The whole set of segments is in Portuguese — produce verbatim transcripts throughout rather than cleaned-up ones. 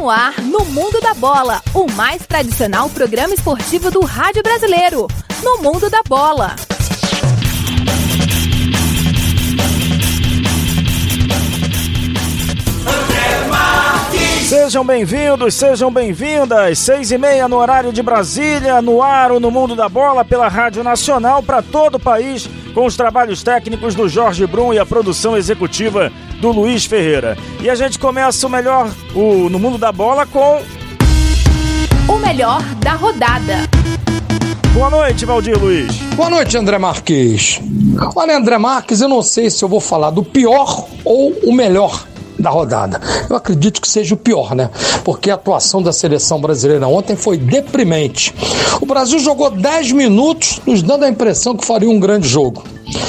no ar, no Mundo da Bola, o mais tradicional programa esportivo do rádio brasileiro. No Mundo da Bola. Sejam bem-vindos, sejam bem-vindas. Seis e meia no horário de Brasília, no ar, no Mundo da Bola, pela Rádio Nacional para todo o país, com os trabalhos técnicos do Jorge Brum e a produção executiva do Luiz Ferreira. E a gente começa o melhor o, no Mundo da Bola com... o melhor da rodada. Boa noite, Valdir Luiz. Boa noite, André Marques. Olha, André Marques, eu não sei se eu vou falar do pior ou o melhor da rodada. Eu acredito que seja o pior, né? Porque a atuação da seleção brasileira ontem foi deprimente. O Brasil jogou dez minutos, nos dando a impressão que faria um grande jogo.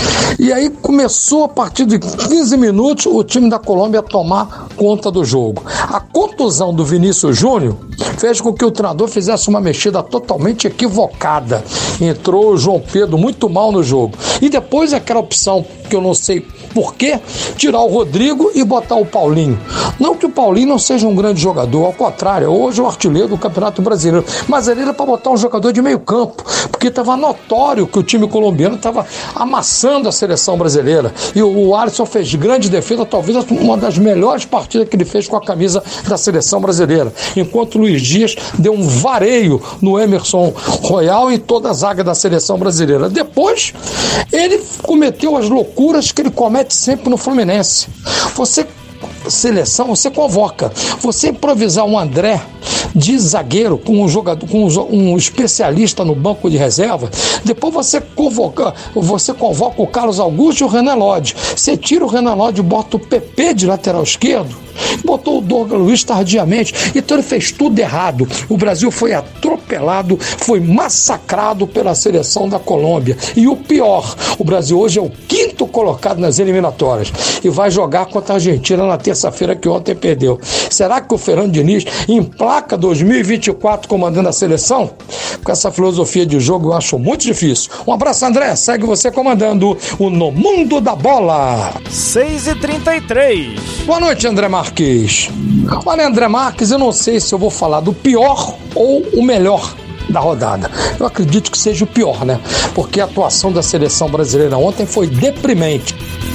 E aí começou, a partir de quinze minutos, o time da Colômbia a tomar conta do jogo. A contusão do Vinícius Júnior fez com que o treinador fizesse uma mexida totalmente equivocada. Entrou o João Pedro muito mal no jogo. E depois aquela opção, que eu não sei por quê, tirar o Rodrigo e botar o Paulinho. Não que o Paulinho não seja um grande jogador, ao contrário, hoje é o artilheiro do Campeonato Brasileiro. Mas ele era para botar um jogador de meio campo, porque estava notório que o time colombiano estava amassando a seleção brasileira. E o Alisson fez grande defesa, talvez uma das melhores partidas que ele fez com a camisa da seleção brasileira. Enquanto o Luiz Dias deu um vareio no Emerson Royal e toda a zaga da seleção brasileira. Depois, ele cometeu as loucuras que ele comete sempre no Fluminense. Você, seleção, você convoca. Você improvisar um André de zagueiro com um jogador, com um especialista no banco de reserva, depois você convoca, você convoca o Carlos Augusto e o Renan Lodge. Você tira o Renan Lodge e bota o P P de lateral esquerdo, botou o Douglas Luiz tardiamente, então ele fez tudo errado. O Brasil foi atropelado, foi massacrado pela seleção da Colômbia. E o pior, o Brasil hoje é o quinto colocado nas eliminatórias e vai jogar contra a Argentina na terça-feira, que ontem perdeu. Será que o Fernando Diniz emplaca dois mil e vinte e quatro comandando a seleção? Com essa filosofia de jogo eu acho muito difícil. Um abraço, André, segue você comandando o No Mundo da Bola. seis e trinta e três. Boa noite, André Marques. Olha, André Marques, eu não sei se eu vou falar do pior ou o melhor da rodada. Eu acredito que seja o pior, né? Porque a atuação da seleção brasileira ontem foi deprimente.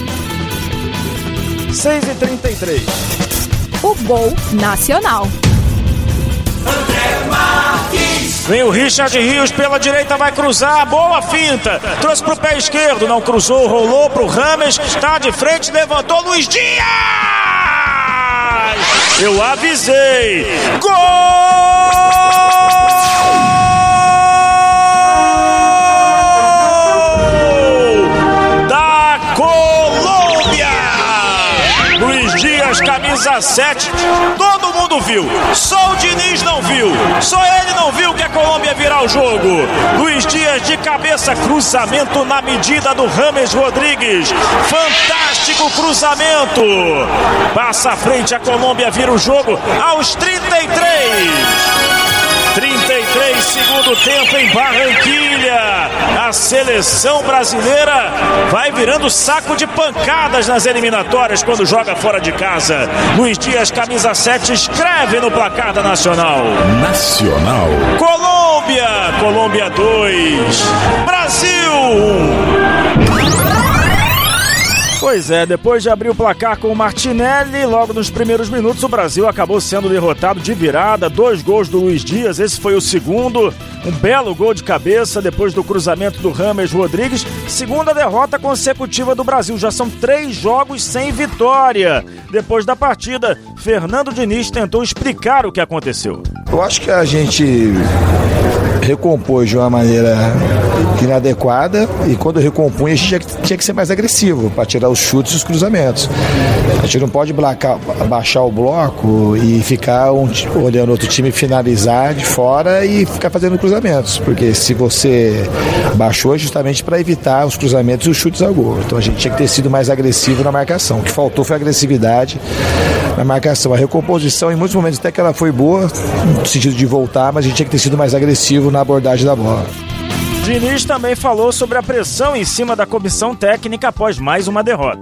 seis e trinta e três. O gol nacional. André Marques. Vem o Richard Rios pela direita, vai cruzar, boa finta, trouxe pro pé esquerdo, não cruzou, rolou pro Rames, tá de frente, levantou, Luiz Dias! Eu avisei! Gol! Da Colômbia! Luiz Dias, camisa sete, todo mundo viu, só o Diniz não viu, só ele não viu que a Colômbia ia virar o jogo. Luiz Dias de cabeça, cruzamento na medida do James Rodrigues, fantástico cruzamento, passa à frente, a Colômbia vira o jogo aos trinta e três. trinta e três, segundo tempo em Barranquilha. A seleção brasileira vai virando saco de pancadas nas eliminatórias quando joga fora de casa. Luiz Dias, camisa sete, escreve no placar da Nacional. Nacional. Colômbia, Colômbia dois, Brasil um. Pois é, depois de abrir o placar com o Martinelli, logo nos primeiros minutos o Brasil acabou sendo derrotado de virada, dois gols do Luiz Dias, esse foi o segundo, um belo gol de cabeça depois do cruzamento do James Rodrigues, segunda derrota consecutiva do Brasil, já são três jogos sem vitória. Depois da partida, Fernando Diniz tentou explicar o que aconteceu. Eu acho que a gente recompôs de uma maneira inadequada e quando recompunha a gente tinha que, tinha que ser mais agressivo para tirar os chutes e os cruzamentos. A gente não pode blacar, baixar o bloco e ficar um, olhando outro time finalizar de fora e ficar fazendo cruzamentos, porque se você baixou é justamente para evitar os cruzamentos e os chutes ao gol. Então a gente tinha que ter sido mais agressivo na marcação. O que faltou foi agressividade na marcação. A recomposição, em muitos momentos até que ela foi boa, no sentido de voltar, mas a gente tinha que ter sido mais agressivo na abordagem da bola. Diniz também falou sobre a pressão em cima da comissão técnica após mais uma derrota.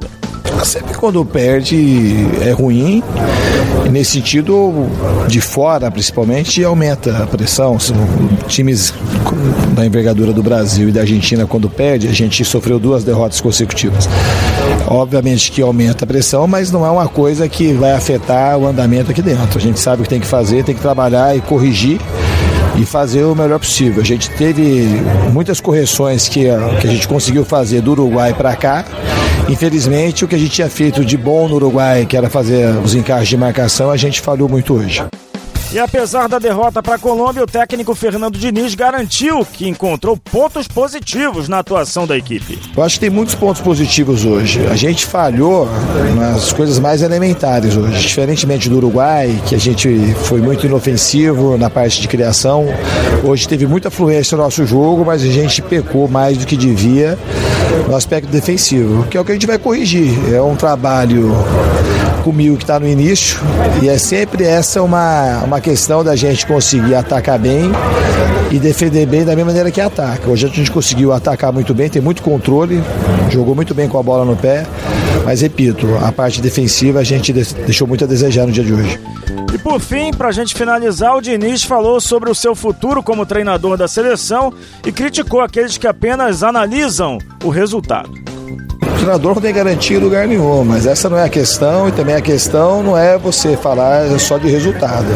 Sempre quando perde é ruim, e nesse sentido, de fora principalmente, aumenta a pressão. Times da envergadura do Brasil e da Argentina, quando perde, a gente sofreu duas derrotas consecutivas. Obviamente que aumenta a pressão, mas não é uma coisa que vai afetar o andamento aqui dentro. A gente sabe o que tem que fazer, tem que trabalhar e corrigir e fazer o melhor possível. A gente teve muitas correções que, que a gente conseguiu fazer do Uruguai para cá. Infelizmente, o que a gente tinha feito de bom no Uruguai, que era fazer os encaixes de marcação, a gente falhou muito hoje. E apesar da derrota para a Colômbia, o técnico Fernando Diniz garantiu que encontrou pontos positivos na atuação da equipe. Eu acho que tem muitos pontos positivos hoje. A gente falhou nas coisas mais elementares hoje. Diferentemente do Uruguai, que a gente foi muito inofensivo na parte de criação, hoje teve muita fluência no nosso jogo, mas a gente pecou mais do que devia no aspecto defensivo, que é o que a gente vai corrigir. É um trabalho comigo que está no início, e é sempre essa uma, uma questão da gente conseguir atacar bem e defender bem da mesma maneira que ataca. Hoje a gente conseguiu atacar muito bem, tem muito controle, jogou muito bem com a bola no pé, mas repito, a parte defensiva a gente deixou muito a desejar no dia de hoje. E por fim, pra gente finalizar, o Diniz falou sobre o seu futuro como treinador da seleção e criticou aqueles que apenas analisam o resultado. O treinador não tem garantia em lugar nenhum, mas essa não é a questão, e também a questão não é você falar só de resultado.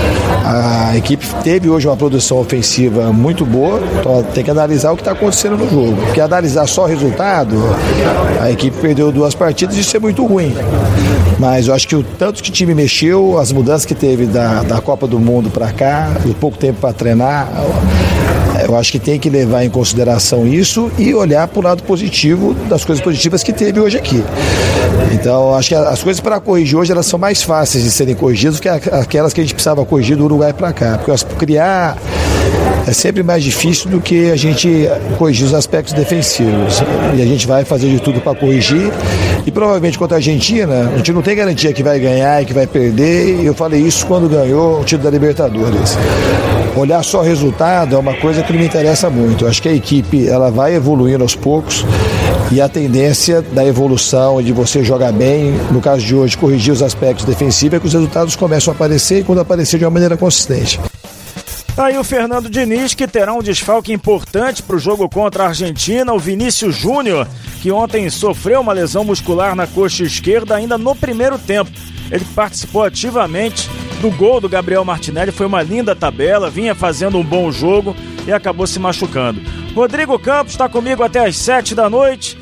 A equipe teve hoje uma produção ofensiva muito boa, então tem que analisar o que está acontecendo no jogo, porque analisar só o resultado, a equipe perdeu duas partidas e isso é muito ruim. Mas eu acho que o tanto que o time mexeu, as mudanças que teve da, da Copa do Mundo para cá, o pouco tempo para treinar, eu acho que tem que levar em consideração isso e olhar para o lado positivo das coisas positivas que teve hoje aqui. Então, acho que as coisas para corrigir hoje, elas são mais fáceis de serem corrigidas do que aquelas que a gente precisava corrigir do Uruguai para cá. Porque criar é sempre mais difícil do que a gente corrigir os aspectos defensivos. E a gente vai fazer de tudo para corrigir. E provavelmente contra a Argentina, a gente não tem garantia que vai ganhar e que vai perder. E eu falei isso quando ganhou o título da Libertadores. Olhar só o resultado é uma coisa que não me interessa muito. Eu acho que a equipe ela vai evoluindo aos poucos, e a tendência da evolução de você jogar bem, no caso de hoje, corrigir os aspectos defensivos, é que os resultados começam a aparecer, e quando aparecer de uma maneira consistente. Aí o Fernando Diniz, que terá um desfalque importante para o jogo contra a Argentina, o Vinícius Júnior, que ontem sofreu uma lesão muscular na coxa esquerda ainda no primeiro tempo. Ele participou ativamente do gol do Gabriel Martinelli, foi uma linda tabela, vinha fazendo um bom jogo e acabou se machucando. Rodrigo Campos está comigo até às sete da noite.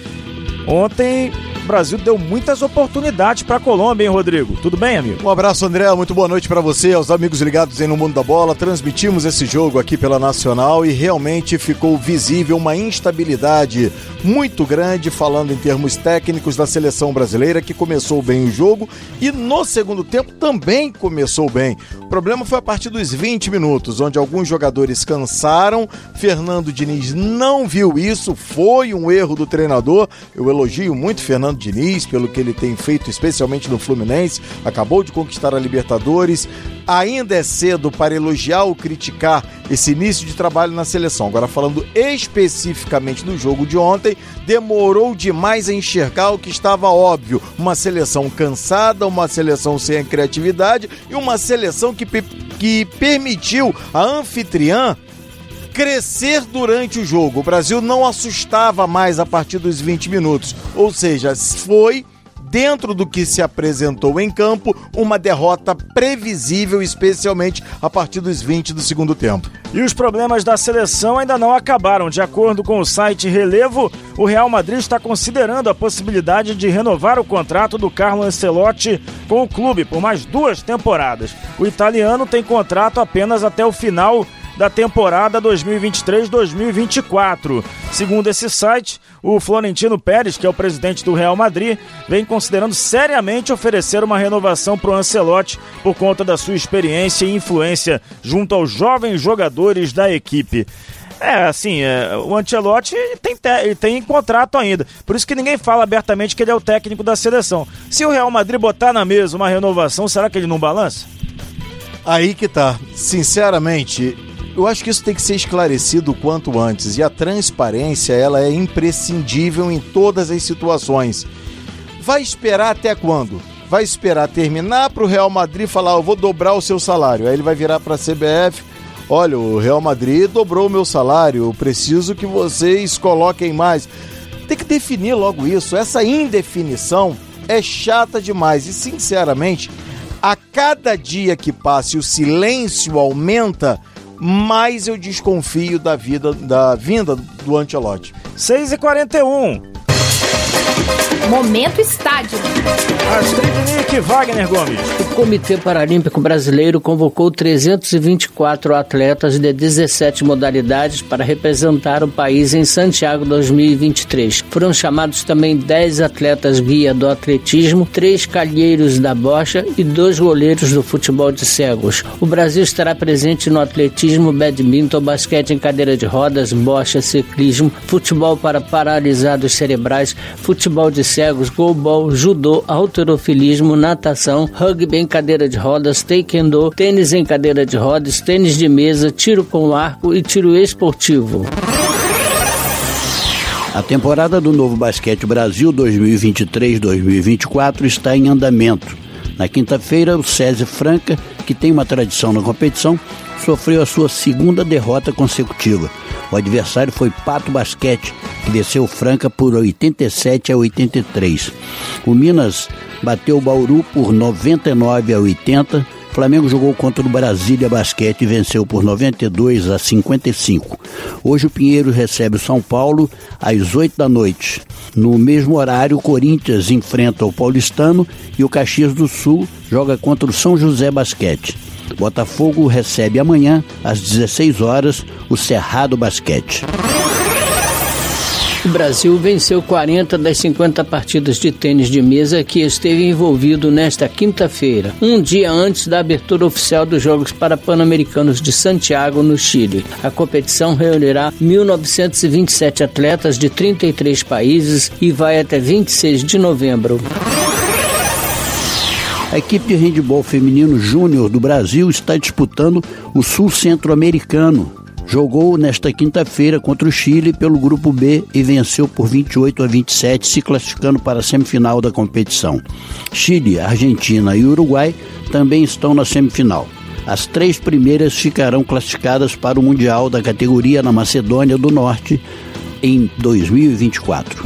Ontem o Brasil deu muitas oportunidades para a Colômbia, hein, Rodrigo? Tudo bem, amigo? Um abraço, André, muito boa noite para você, aos amigos ligados aí no Mundo da Bola. Transmitimos esse jogo aqui pela Nacional e realmente ficou visível uma instabilidade muito grande, falando em termos técnicos, da seleção brasileira, que começou bem o jogo e no segundo tempo também começou bem. O problema foi a partir dos vinte minutos, onde alguns jogadores cansaram. Fernando Diniz não viu isso, foi um erro do treinador. Eu elogio muito Fernando Diniz pelo que ele tem feito, especialmente no Fluminense. Acabou de conquistar a Libertadores. Ainda é cedo para elogiar ou criticar esse início de trabalho na seleção. Agora, falando especificamente do jogo de ontem, demorou demais a enxergar o que estava óbvio. Uma seleção cansada, uma seleção sem criatividade e uma seleção que, que permitiu a anfitriã crescer durante o jogo. O Brasil não assustava mais a partir dos vinte minutos. Ou seja, foi, dentro do que se apresentou em campo, uma derrota previsível, especialmente a partir dos vinte do segundo tempo. E os problemas da seleção ainda não acabaram. De acordo com o site Relevo, o Real Madrid está considerando a possibilidade de renovar o contrato do Carlo Ancelotti com o clube por mais duas temporadas. O italiano tem contrato apenas até o final da temporada dois mil e vinte e três dois mil e vinte e quatro. Segundo esse site, o Florentino Pérez, que é o presidente do Real Madrid, vem considerando seriamente oferecer uma renovação para o Ancelotti por conta da sua experiência e influência junto aos jovens jogadores da equipe. É, assim, é, o Ancelotti tem, te, tem contrato ainda, por isso que ninguém fala abertamente que ele é o técnico da seleção. Se o Real Madrid botar na mesa uma renovação, será que ele não balança? Aí que tá, sinceramente, eu acho que isso tem que ser esclarecido o quanto antes, e a transparência, ela é imprescindível em todas as situações. vai esperar até quando? Vai esperar terminar para o Real Madrid falar, eu vou dobrar o seu salário. Aí ele vai virar para a C B F, olha, o Real Madrid dobrou o meu salário, eu preciso que vocês coloquem mais. Tem que definir logo isso. Essa indefinição é chata demais e, sinceramente, a cada dia que passa e o silêncio aumenta, mais eu desconfio da, vida, da vinda do Ancelotti. seis e quarenta e um. Momento Estádio. Astrid Nick, Wagner Gomes. O Comitê Paralímpico Brasileiro convocou trezentos e vinte e quatro atletas de dezessete modalidades para representar o país em Santiago dois mil e vinte e três. Foram chamados também dez atletas guia do atletismo, três calheiros da bocha e dois goleiros do futebol de cegos. O Brasil estará presente no atletismo, badminton, basquete em cadeira de rodas, bocha, ciclismo, futebol para paralisados cerebrais, futebol de cegos, goalball, judô, halterofilismo, natação, rugby em cadeira de rodas, taekwondo, tênis em cadeira de rodas, tênis de mesa, tiro com arco e tiro esportivo. A temporada do Novo Basquete Brasil dois mil e vinte e três dois mil e vinte e quatro está em andamento. Na quinta-feira, o SESI Franca, que tem uma tradição na competição, sofreu a sua segunda derrota consecutiva. O adversário foi Pato Basquete, que venceu Franca por oitenta e sete a oitenta e três. O Minas bateu o Bauru por noventa e nove a oitenta. Flamengo jogou contra o Brasília Basquete e venceu por noventa e dois a cinquenta e cinco. Hoje o Pinheiro recebe o São Paulo às oito da noite. No mesmo horário, o Corinthians enfrenta o Paulistano e o Caxias do Sul joga contra o São José Basquete. Botafogo recebe amanhã, às dezesseis horas, o Cerrado Basquete. O Brasil venceu quarenta das cinquenta partidas de tênis de mesa que esteve envolvido nesta quinta-feira, um dia antes da abertura oficial dos Jogos Pan-Americanos de Santiago, no Chile. A competição reunirá mil novecentos e vinte e sete atletas de trinta e três países e vai até vinte e seis de novembro. A equipe de handebol feminino júnior do Brasil está disputando o Sul Centro-Americano. Jogou nesta quinta-feira contra o Chile pelo Grupo B e venceu por vinte e oito a vinte e sete, se classificando para a semifinal da competição. Chile, Argentina e Uruguai também estão na semifinal. As três primeiras ficarão classificadas para o Mundial da categoria na Macedônia do Norte em dois mil e vinte e quatro.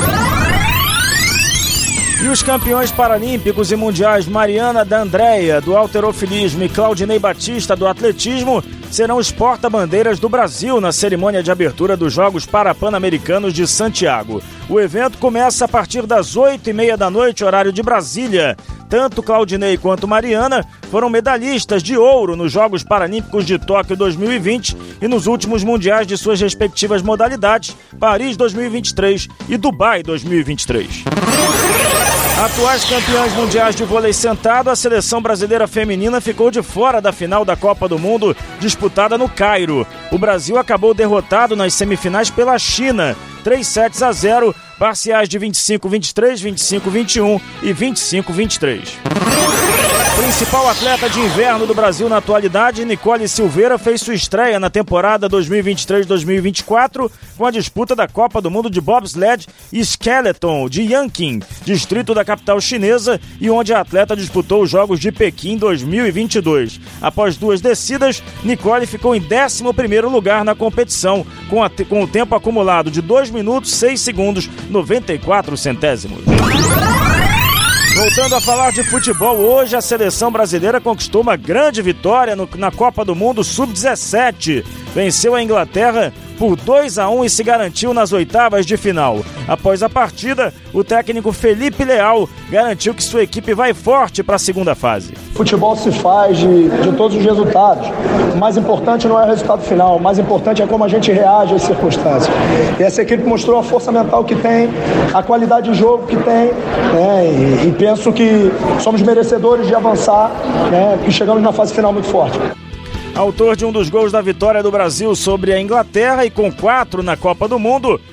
E os campeões paralímpicos e mundiais Mariana D'Andrea, do halterofilismo, e Claudinei Batista, do atletismo, serão os porta-bandeiras do Brasil na cerimônia de abertura dos Jogos Pan-Americanos de Santiago. O evento começa a partir das oito e meia da noite, horário de Brasília. Tanto Claudinei quanto Mariana foram medalhistas de ouro nos Jogos Paralímpicos de Tóquio dois mil e vinte e nos últimos mundiais de suas respectivas modalidades, Paris dois mil e vinte e três e Dubai dois mil e vinte e três. Atuais campeãs mundiais de vôlei sentado, a seleção brasileira feminina ficou de fora da final da Copa do Mundo disputada no Cairo. O Brasil acabou derrotado nas semifinais pela China, três sets a zero, parciais de vinte e cinco a vinte e três, vinte e cinco a vinte e um e vinte e cinco a vinte e três. Principal atleta de inverno do Brasil na atualidade, Nicole Silveira fez sua estreia na temporada dois mil e vinte e três dois mil e vinte e quatro com a disputa da Copa do Mundo de Bobsled e Skeleton de Yanqing, distrito da capital chinesa, e onde a atleta disputou os Jogos de Pequim dois mil e vinte e dois. Após duas descidas, Nicole ficou em décimo primeiro lugar na competição, com, a, com o tempo acumulado de dois minutos, seis segundos, noventa e quatro centésimos. Voltando a falar de futebol, hoje a seleção brasileira conquistou uma grande vitória no, na Copa do Mundo sub dezessete. Venceu a Inglaterra por dois a um e se garantiu nas oitavas de final. Após a partida, o técnico Felipe Leal garantiu que sua equipe vai forte para a segunda fase. Futebol se faz de, de todos os resultados. O mais importante não é o resultado final, o mais importante é como a gente reage às circunstâncias. E essa equipe mostrou a força mental que tem, a qualidade de jogo que tem, né? e, e penso que somos merecedores de avançar, né? E chegamos na fase final muito forte. Autor de um dos gols da vitória do Brasil sobre a Inglaterra e com quatro na Copa do Mundo,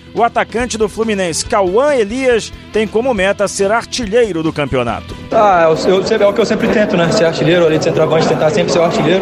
O atacante do Fluminense, Cauã Elias, tem como meta ser artilheiro do campeonato. Ah, eu, eu, é o que eu sempre tento, né? Ser artilheiro ali de centroavante, tentar sempre ser o artilheiro.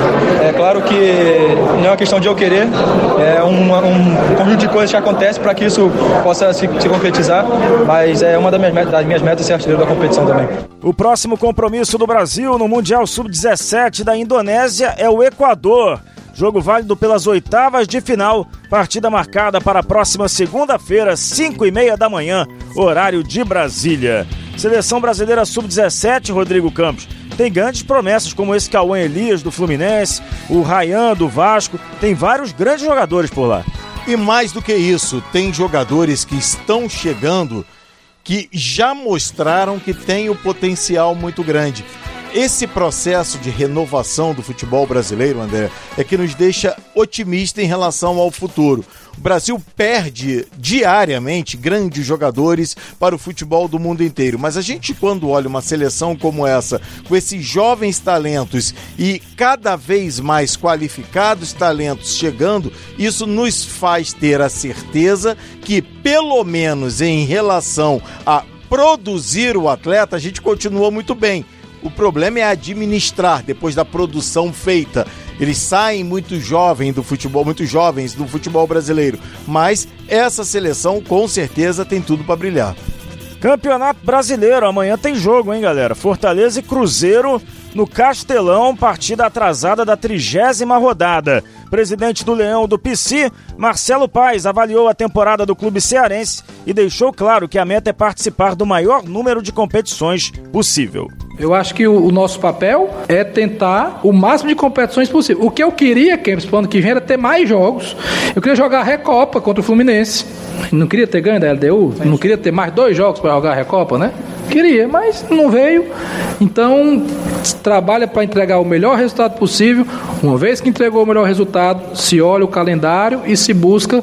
É claro que não é uma questão de eu querer, é um, um conjunto de coisas que acontece para que isso possa se, se concretizar, mas é uma das minhas, metas, das minhas metas ser artilheiro da competição também. O próximo compromisso do Brasil no Mundial sub dezessete da Indonésia é o Equador. Jogo válido pelas oitavas de final, partida marcada para a próxima segunda-feira, cinco e meia da manhã, horário de Brasília. Seleção brasileira sub dezessete, Rodrigo Campos, tem grandes promessas como esse Cauã Elias do Fluminense, o Ryan do Vasco, tem vários grandes jogadores por lá. E mais do que isso, tem jogadores que estão chegando que já mostraram que tem um potencial muito grande. Esse processo de renovação do futebol brasileiro, André, é que nos deixa otimista em relação ao futuro. O Brasil perde diariamente grandes jogadores para o futebol do mundo inteiro, mas a gente, quando olha uma seleção como essa, com esses jovens talentos e cada vez mais qualificados talentos chegando, isso nos faz ter a certeza que, pelo menos em relação a produzir o atleta, a gente continua muito bem. O problema é administrar depois da produção feita. Eles saem muito jovens do futebol, muito jovens do futebol brasileiro, mas essa seleção com certeza tem tudo para brilhar. Campeonato Brasileiro, amanhã tem jogo, hein, galera? Fortaleza e Cruzeiro no Castelão, partida atrasada da trigésima rodada. Presidente do Leão do P C, Marcelo Paes, avaliou a temporada do clube cearense e deixou claro que a meta é participar do maior número de competições possível. Eu acho que o, o nosso papel é tentar o máximo de competições possível. O que eu queria, Kempis, para o ano que vem, era ter mais jogos. Eu queria jogar a Recopa contra o Fluminense. Não queria ter ganho da L D U? Não queria ter mais dois jogos para jogar a Recopa, né? Queria, mas não veio. Então, trabalha para entregar o melhor resultado possível. Uma vez que entregou o melhor resultado, se olha o calendário e se busca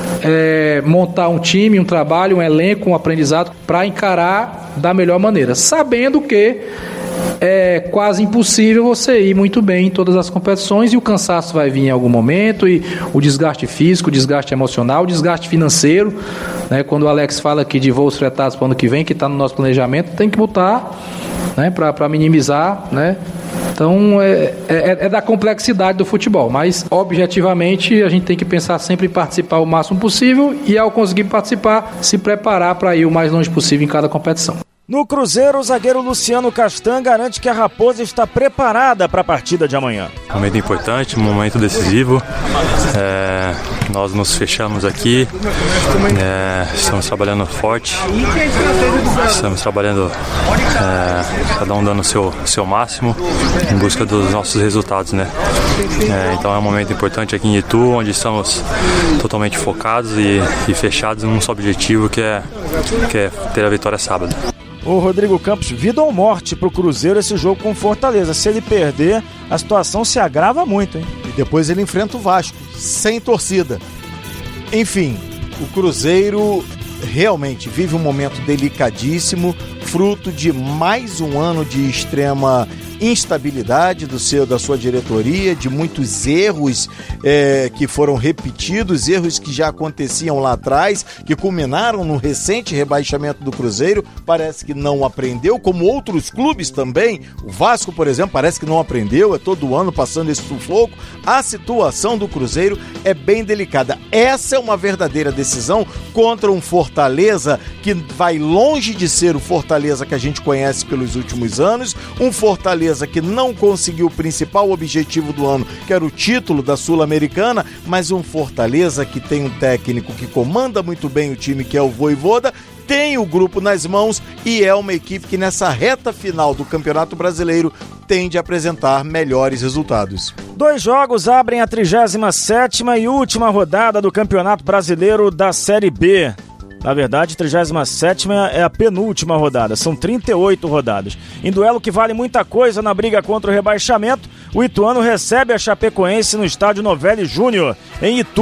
é, montar um time, um trabalho, um elenco, um aprendizado para encarar da melhor maneira, sabendo que é quase impossível você ir muito bem em todas as competições e o cansaço vai vir em algum momento, e o desgaste físico, o desgaste emocional, o desgaste financeiro, né? Quando o Alex fala aqui de voos fretados para o ano que vem, que está no nosso planejamento, tem que botar, né, para minimizar, né? Então é, é, é da complexidade do futebol, mas objetivamente a gente tem que pensar sempre em participar o máximo possível e, ao conseguir participar, se preparar para ir o mais longe possível em cada competição. No Cruzeiro, o zagueiro Luciano Castan garante que a Raposa está preparada para a partida de amanhã. Um momento importante, um momento decisivo. É, nós nos fechamos aqui, é, estamos trabalhando forte, estamos trabalhando, é, cada um dando o seu, seu máximo em busca dos nossos resultados, né? É, então é um momento importante aqui em Itu, onde estamos totalmente focados e, e fechados num só objetivo, que é, que é ter a vitória sábado. Ô Rodrigo Campos, vida ou morte pro Cruzeiro esse jogo com Fortaleza. Se ele perder, a situação se agrava muito, hein? E depois ele enfrenta o Vasco, sem torcida. Enfim, o Cruzeiro realmente vive um momento delicadíssimo, fruto de mais um ano de extrema instabilidade do seu, da sua diretoria, de muitos erros é, que foram repetidos, erros que já aconteciam lá atrás, que culminaram no recente rebaixamento do Cruzeiro. Parece que não aprendeu, como outros clubes também. O Vasco, por exemplo, parece que não aprendeu, é todo ano passando esse sufoco. A situação do Cruzeiro é bem delicada. Essa é uma verdadeira decisão contra um Fortaleza que vai longe de ser o Fortaleza que a gente conhece pelos últimos anos, um Fortaleza que não conseguiu o principal objetivo do ano, que era o título da Sul-Americana, mas um Fortaleza que tem um técnico que comanda muito bem o time, que é o Vojvoda, tem o grupo nas mãos e é uma equipe que nessa reta final do Campeonato Brasileiro tende a apresentar melhores resultados. Dois jogos abrem a trigésima sétima e última rodada do Campeonato Brasileiro da Série B. Na verdade, a trigésima sétima é a penúltima rodada, são trinta e oito rodadas. Em duelo que vale muita coisa na briga contra o rebaixamento, o Ituano recebe a Chapecoense no estádio Novelli Júnior, em Itu.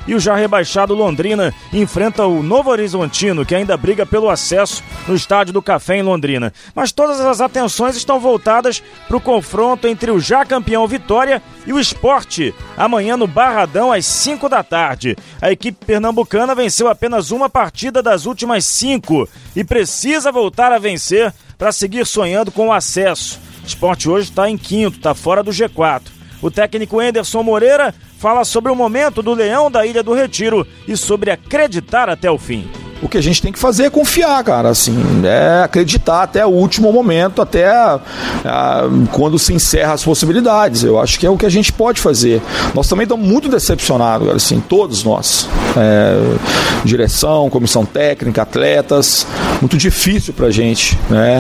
e o já rebaixado Londrina enfrenta o Novo Horizontino, que ainda briga pelo acesso no Estádio do Café em Londrina. Mas todas as atenções estão voltadas para o confronto entre o já campeão Vitória e o Sport, amanhã no Barradão às cinco da tarde. A equipe pernambucana venceu apenas uma partida das últimas cinco e precisa voltar a vencer para seguir sonhando com o acesso. O Sport hoje está em quinto, está fora do G quatro. O técnico Anderson Moreira fala sobre o momento do Leão da Ilha do Retiro e sobre acreditar até o fim. O que a gente tem que fazer é confiar, cara, assim, é acreditar até o último momento, até a, a, quando se encerra as possibilidades. Eu acho que é o que a gente pode fazer. Nós também estamos muito decepcionados, cara, assim, todos nós. É, direção, comissão técnica, atletas, muito difícil pra gente, né,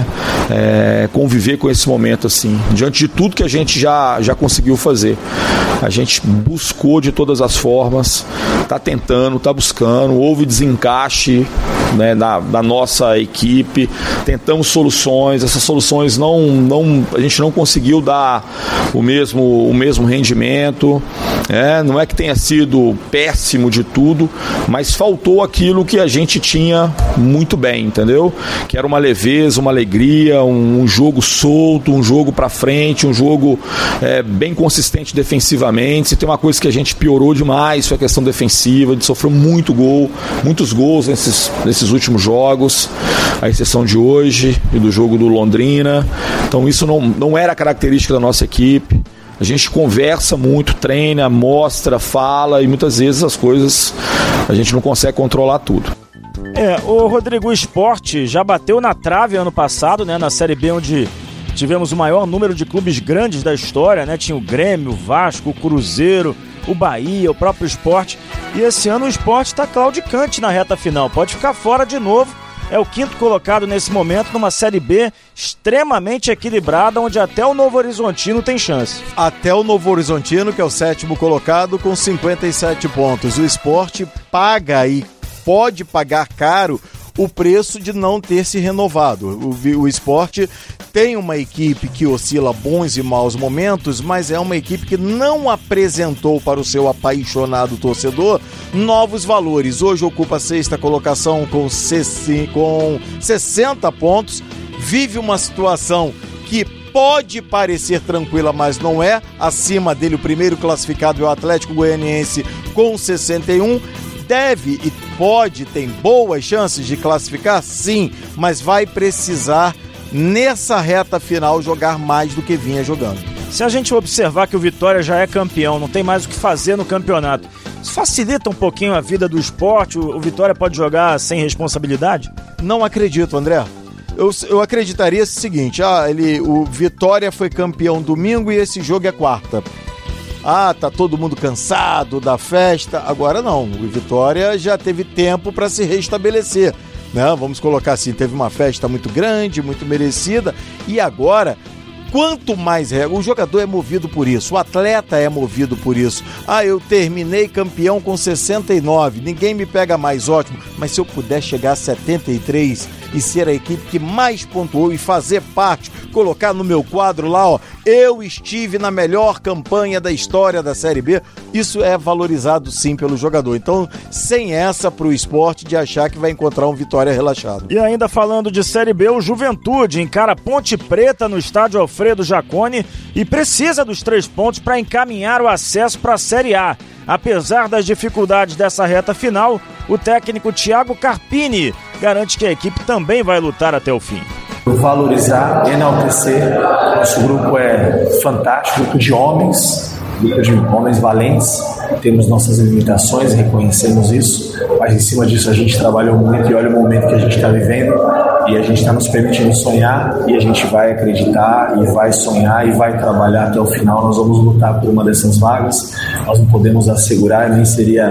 é, conviver com esse momento, assim, diante de tudo que a gente já, já conseguiu fazer. A gente buscou de todas as formas, tá tentando, tá buscando, houve desencaixe, né, da, da nossa equipe, tentamos soluções, essas soluções não, não, a gente não conseguiu dar o mesmo, o mesmo rendimento, é, não é que tenha sido péssimo de tudo, mas faltou aquilo que a gente tinha muito bem, entendeu? Que era uma leveza, uma alegria, um, um jogo solto, um jogo pra frente, um jogo é, bem consistente defensivamente. Se tem uma coisa que a gente piorou demais foi a questão defensiva, a gente sofreu muito gol, muitos gols nesses nesses últimos jogos, a exceção de hoje e do jogo do Londrina. Então isso não, não era característica da nossa equipe. A gente conversa muito, treina, mostra, fala e muitas vezes as coisas a gente não consegue controlar tudo. É, o Rodrigo, o Sport já bateu na trave ano passado, né, na Série B, onde tivemos o maior número de clubes grandes da história, né? Tinha o Grêmio, o Vasco, o Cruzeiro, o Bahia, o próprio Sport. E esse ano o Sport está claudicante na reta final, pode ficar fora de novo. É o quinto colocado nesse momento numa Série B extremamente equilibrada, onde até o Novo Horizontino tem chance. Até o Novo Horizontino, que é o sétimo colocado, com cinquenta e sete pontos. O Sport paga e pode pagar caro o preço de não ter se renovado. O, o Sport tem uma equipe que oscila bons e maus momentos, mas é uma equipe que não apresentou para o seu apaixonado torcedor novos valores. Hoje ocupa a sexta colocação com sessenta pontos, vive uma situação que pode parecer tranquila, mas não é. Acima dele o primeiro classificado é o Atlético Goianiense com sessenta e um. Deve e pode, tem boas chances de classificar? Sim, mas vai precisar, nessa reta final, jogar mais do que vinha jogando. Se a gente observar que o Vitória já é campeão, não tem mais o que fazer no campeonato, isso facilita um pouquinho a vida do Sport? O Vitória pode jogar sem responsabilidade? Não acredito, André. Eu, eu acreditaria o seguinte, ah, ele, o Vitória foi campeão domingo e esse jogo é quarta. Ah, tá todo mundo cansado da festa. Agora não, o Vitória já teve tempo para se restabelecer, né? Vamos colocar assim, teve uma festa muito grande, muito merecida, e agora, quanto mais regra, o jogador é movido por isso, o atleta é movido por isso. Ah, eu terminei campeão com sessenta e nove, ninguém me pega mais, ótimo, mas se eu puder chegar a setenta e três e ser a equipe que mais pontuou e fazer parte, colocar no meu quadro lá, ó, eu estive na melhor campanha da história da Série B, isso é valorizado sim pelo jogador. Então, sem essa pro Sport de achar que vai encontrar um Vitória relaxado. E ainda falando de Série B, o Juventude encara Ponte Preta no estádio Alfredo Jaconi e precisa dos três pontos para encaminhar o acesso para a Série A. Apesar das dificuldades dessa reta final, o técnico Thiago Carpini garante que a equipe também vai lutar até o fim. Valorizar, enaltecer, nosso grupo é fantástico, grupo de homens, grupo de homens valentes, temos nossas limitações, reconhecemos isso, mas em cima disso a gente trabalhou muito e olha o momento que a gente está vivendo e a gente está nos permitindo sonhar e a gente vai acreditar e vai sonhar e vai trabalhar até o final. Nós vamos lutar por uma dessas vagas, nós não podemos assegurar, nem seria,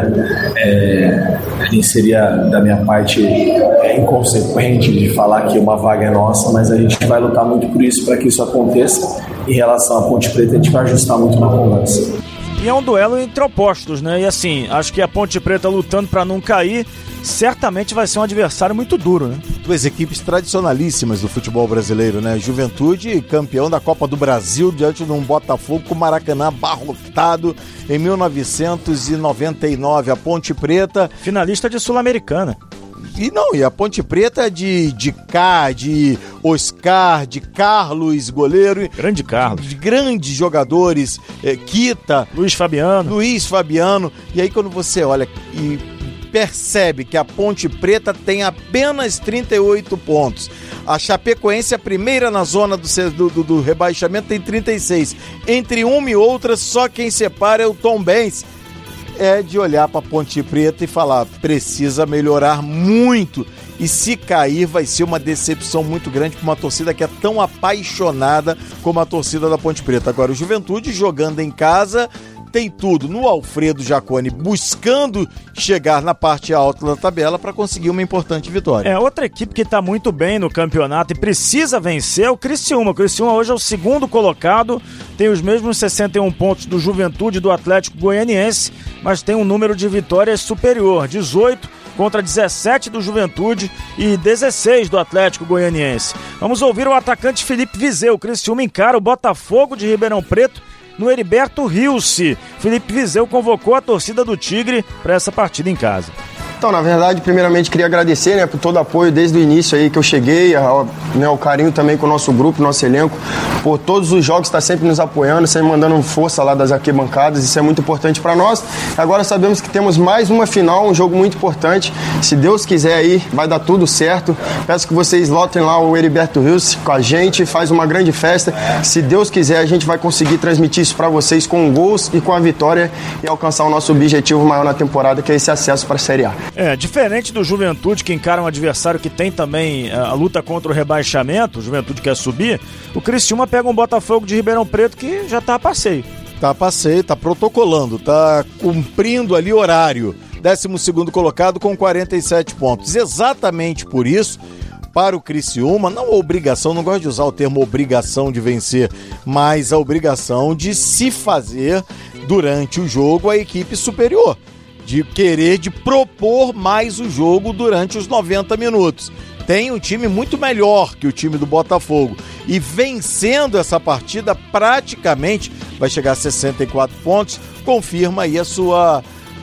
é, nem seria da minha parte é, inconsequente de falar que uma vaga é nossa, mas a gente vai lutar muito por isso, para que isso aconteça. Em relação à Ponte Preta, a gente vai ajustar muito na conversa. E é um duelo entre opostos, né? E assim, acho que a Ponte Preta lutando para não cair, certamente vai ser um adversário muito duro, né? Duas equipes tradicionalíssimas do futebol brasileiro, né? Juventude, campeão da Copa do Brasil diante de um Botafogo com o Maracanã abarrotado em mil novecentos e noventa e nove. A Ponte Preta, finalista de Sul-Americana. E não, e a Ponte Preta de, de Cá, de Oscar, de Carlos, goleiro. Grande Carlos. De grandes jogadores, é, Kita. Luiz Fabiano. Luiz Fabiano. E aí quando você olha e percebe que a Ponte Preta tem apenas trinta e oito pontos. A Chapecoense, a primeira na zona do, do, do rebaixamento, tem trinta e seis. Entre uma e outra, só quem separa é o Tombense. É de olhar para a Ponte Preta e falar, precisa melhorar muito, e se cair vai ser uma decepção muito grande para uma torcida que é tão apaixonada como a torcida da Ponte Preta. Agora o Juventude jogando em casa tem tudo no Alfredo Jaconi, buscando chegar na parte alta da tabela para conseguir uma importante vitória. É, outra equipe que está muito bem no campeonato e precisa vencer é o Criciúma. O Criciúma hoje é o segundo colocado, tem os mesmos sessenta e um pontos do Juventude e do Atlético Goianiense, mas tem um número de vitórias superior, dezoito contra dezessete do Juventude e dezesseis do Atlético Goianiense. Vamos ouvir o atacante Felipe Vizeu. O Criciúma encara o Botafogo de Ribeirão Preto no Heriberto Rilse. Felipe Vizeu convocou a torcida do Tigre para essa partida em casa. Então, na verdade, primeiramente queria agradecer, né, por todo o apoio desde o início aí que eu cheguei, a, né, o carinho também com o nosso grupo, nosso elenco, por todos os jogos, está sempre nos apoiando, sempre mandando força lá das arquibancadas, isso é muito importante para nós. Agora sabemos que temos mais uma final, um jogo muito importante, se Deus quiser aí, vai dar tudo certo. Peço que vocês lotem lá o Heriberto Rilse com a gente, faz uma grande festa, se Deus quiser a gente vai conseguir transmitir isso para vocês com gols e com a vitória e alcançar o nosso objetivo maior na temporada, que é esse acesso para a Série A. É, diferente do Juventude, que encara um adversário que tem também a luta contra o rebaixamento, o Juventude quer subir, o Criciúma pega um Botafogo de Ribeirão Preto que já tá a passeio. Tá a passeio, tá protocolando, tá cumprindo ali horário. décimo segundo colocado com quarenta e sete pontos. Exatamente por isso, para o Criciúma, não a obrigação, não gosto de usar o termo obrigação de vencer, mas a obrigação de se fazer durante o jogo a equipe superior. De querer, de propor mais o jogo durante os noventa minutos. Tem um time muito melhor que o time do Botafogo. E vencendo essa partida, praticamente vai chegar a sessenta e quatro pontos, confirma aí a sua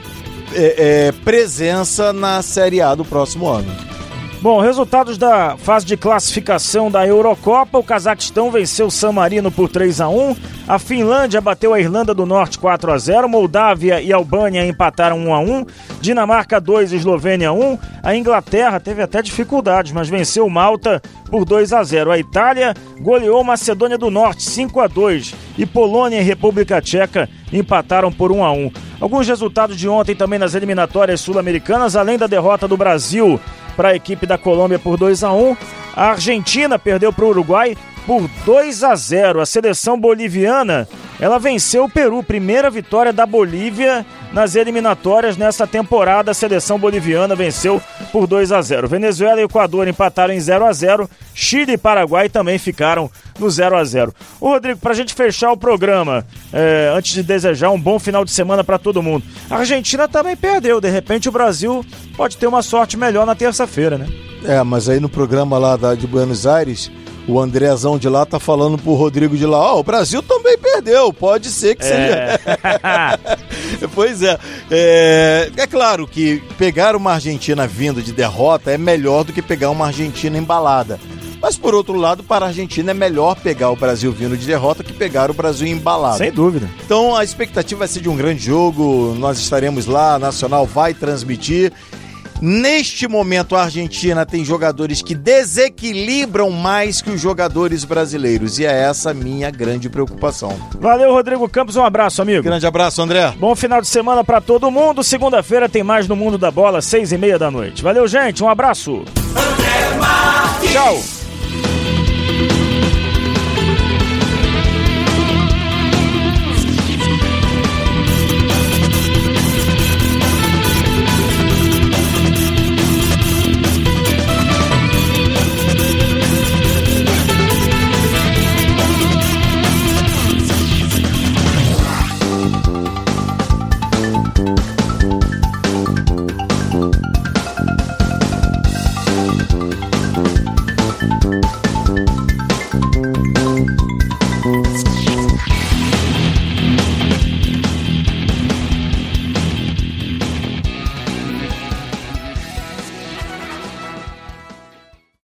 é, é, presença na Série A do próximo ano. Bom, resultados da fase de classificação da Eurocopa. O Cazaquistão venceu o San Marino por três a um. A Finlândia bateu a Irlanda do Norte quatro a zero. Moldávia e Albânia empataram um a um. Dinamarca dois, Eslovênia um. A Inglaterra teve até dificuldades, mas venceu Malta por dois a zero. A Itália goleou Macedônia do Norte cinco a dois. E Polônia e República Tcheca empataram por um a um. Alguns resultados de ontem também nas eliminatórias sul-americanas, além da derrota do Brasil para a equipe da Colômbia por dois a um. A Argentina perdeu para o Uruguai por dois a zero. A seleção boliviana, ela venceu o Peru, primeira vitória da Bolívia nas eliminatórias nessa temporada. A seleção boliviana venceu por dois a zero. Venezuela e Equador empataram em zero a zero. Chile e Paraguai também ficaram no zero a zero. Ô Rodrigo, pra gente fechar o programa, é, antes de desejar um bom final de semana pra todo mundo, a Argentina também perdeu, de repente o Brasil pode ter uma sorte melhor na terça-feira, né? É, mas aí no programa lá da, de Buenos Aires, o Andrezão de lá tá falando pro Rodrigo de lá, ó, oh, o Brasil também perdeu, pode ser que é. seja. Pois é. é, é claro que pegar uma Argentina vindo de derrota é melhor do que pegar uma Argentina embalada. Mas, por outro lado, para a Argentina é melhor pegar o Brasil vindo de derrota que pegar o Brasil embalado. Sem dúvida. Então, a expectativa vai ser de um grande jogo, nós estaremos lá, a Nacional vai transmitir. Neste momento, a Argentina tem jogadores que desequilibram mais que os jogadores brasileiros. E é essa a minha grande preocupação. Valeu, Rodrigo Campos. Um abraço, amigo. Grande abraço, André. Bom final de semana para todo mundo. Segunda-feira tem mais no Mundo da Bola, seis e meia da noite. Valeu, gente. Um abraço. Tchau.